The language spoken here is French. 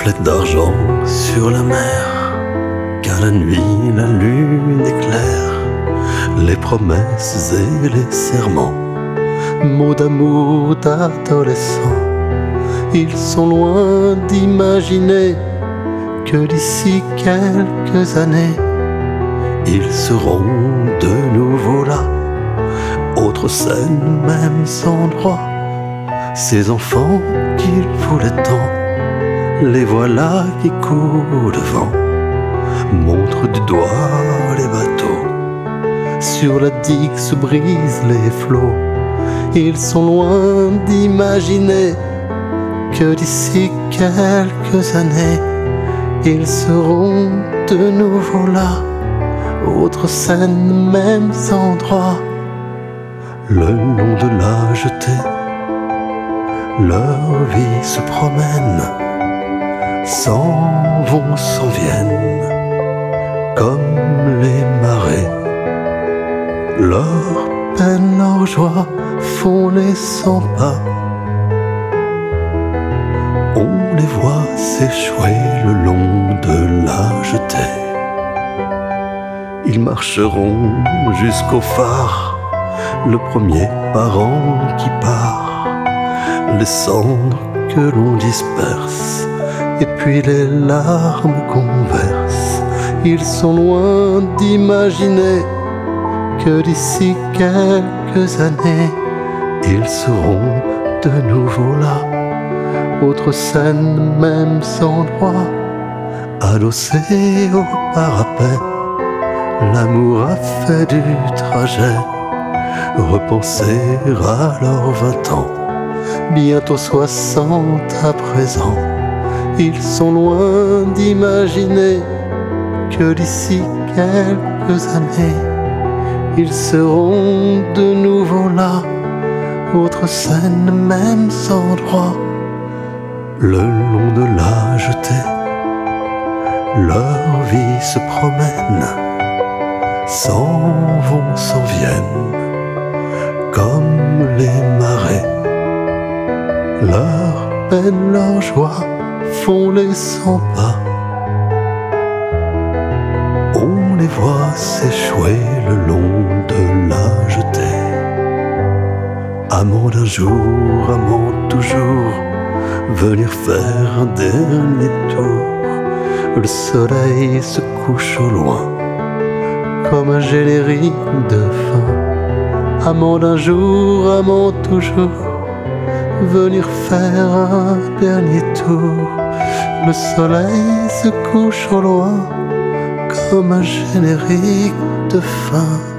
reflets d'argent sur la mer, qu'à la nuit la lune éclaire les promesses et les serments, mots d'amour d'adolescents. Ils sont loin d'imaginer que d'ici quelques années, ils seront de nouveau là, autre scène, mêmes endroits. Ces enfants qu'ils voulaient tant, les voilà qui courent devant, montrent du doigt les bateaux, sur la digue se brisent les flots. Ils sont loin d'imaginer que d'ici quelques années, ils seront de nouveau là, autre scène, mêmes endroits. Le long de la jetée, leur vie se promène, s'en vont, s'en viennent, comme les marées. Leur peine, leur joie font les 100 pas. On les voit s'échouer le long de la jetée. Ils marcheront jusqu'au phare, le premier parent qui part, les cendres que l'on disperse, et puis les larmes qu'on verse. Ils sont loin d'imaginer que d'ici quelques années, ils seront de nouveau là, autre scène, mêmes endroits, adossés au parapet. L'amour a fait du trajet, repenser à leurs 20 ans, bientôt 60 à présent. Ils sont loin d'imaginer que d'ici quelques années, ils seront de nouveau là, autre scène, mêmes endroits. Le long de la jetée, leur vie se promène, s'en vont, s'en viennent, comme les marées. Leur peine, leur joie font les 100 pas. On les voit s'échouer le long de la jetée. Amant d'un jour, amant toujours, venir faire un dernier tour. Le soleil se couche au loin, comme un générique de fin. Amant d'un jour, amant toujours, venir faire un dernier tour. Le soleil se couche au loin, comme un générique de fin.